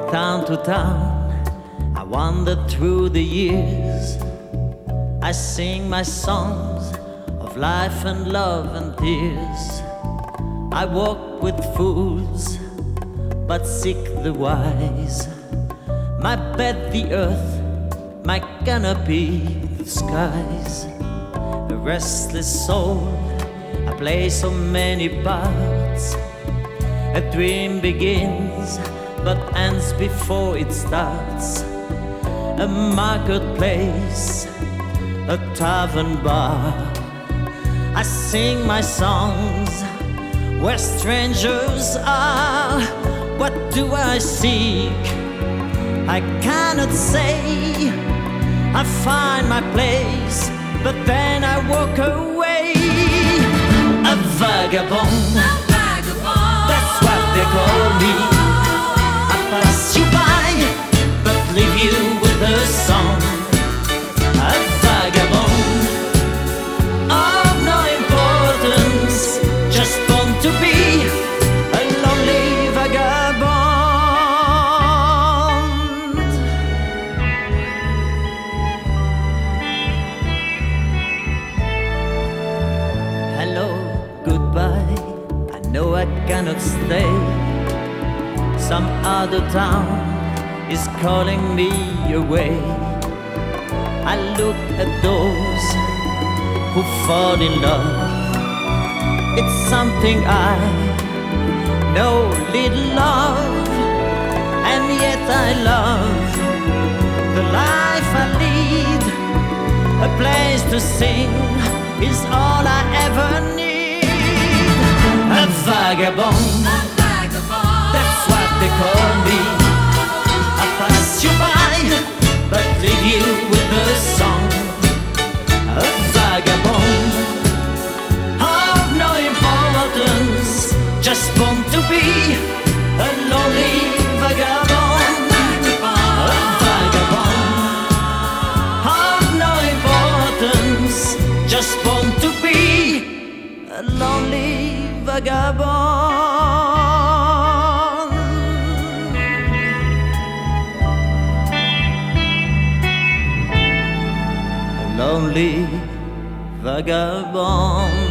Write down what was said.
town to town, I wander through the years. I sing my songs of life and love and tears. I walk with fools, but seek the wise. My bed the earth, my canopy the skies. A restless soul, I play so many parts. A dream begins, but ends before it starts. A marketplace, a tavern bar. I sing my songs where strangers are. What do I seek? I cannot say. I find my place, but then I walk away. A vagabond, that's what they call me. I pass you by, but leave you with a song. A vagabond of no importance, just born to be a lonely vagabond. Hello, goodbye, I know I cannot stay. Some other town is calling me away. I look at those who fall in love. It's something I know little of, and yet I love the life I lead. A place to sing is all I ever need. A vagabond, that's what they call me. I pass you by, but leave you with a song. A vagabond of no importance, just born to be a lonely vagabond. A vagabond of no importance, just born to be a lonely vagabond. A lonely vagabond.